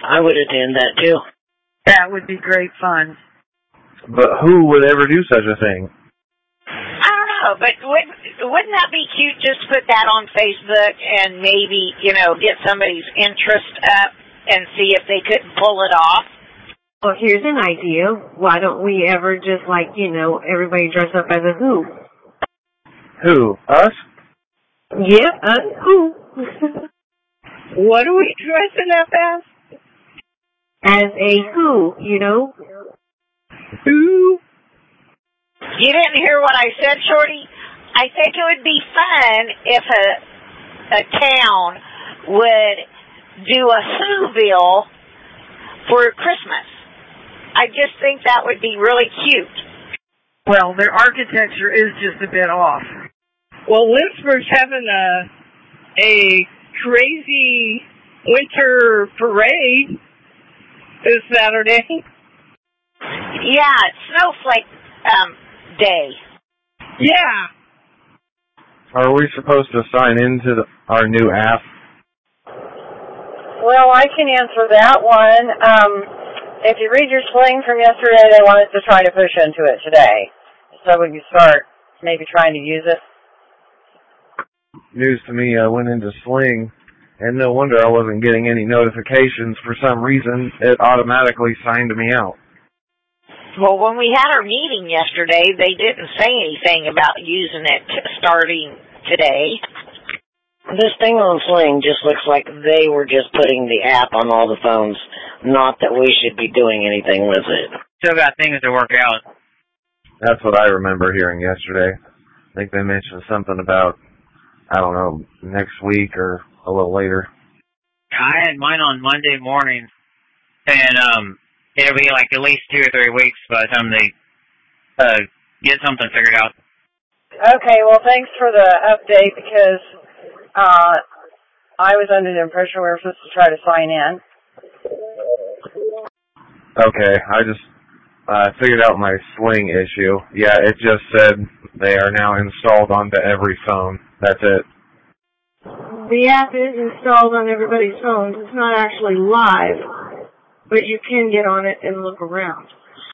I would attend that too. That would be great fun. But who would ever do such a thing? I don't know, but wouldn't that be cute just to put that on Facebook and maybe, get somebody's interest up and see if they couldn't pull it off? Well, here's an idea. Why don't we ever just, everybody dress up as a who? Who? Us? Yep, who? What are we dressing up as? As a who, Who? You didn't hear what I said, Shorty? I think it would be fun if a town would do a Whoville for Christmas. I just think that would be really cute. Well, their architecture is just a bit off. Well, Lynchburg's having a crazy winter parade this Saturday. Yeah, it's Snowflake Day. Yeah. Are we supposed to sign into our new app? Well, I can answer that one. If you read your sling from yesterday, they want us to try to push into it today. So we can start maybe trying to use it. News to me, I went into Sling, and no wonder I wasn't getting any notifications. For some reason, it automatically signed me out. Well, when we had our meeting yesterday, they didn't say anything about using it starting today. This thing on Sling just looks like they were just putting the app on all the phones, not that we should be doing anything with it. Still got things to work out. That's what I remember hearing yesterday. I think they mentioned something about, I don't know, next week or a little later. I had mine on Monday morning, and it'll be like at least 2 or 3 weeks by the time they get something figured out. Okay, well, thanks for the update because I was under the impression we were supposed to try to sign in. Okay, I just figured out my Sling issue. Yeah, it just said they are now installed onto every phone. That's it. The app is installed on everybody's phones. It's not actually live, but you can get on it and look around.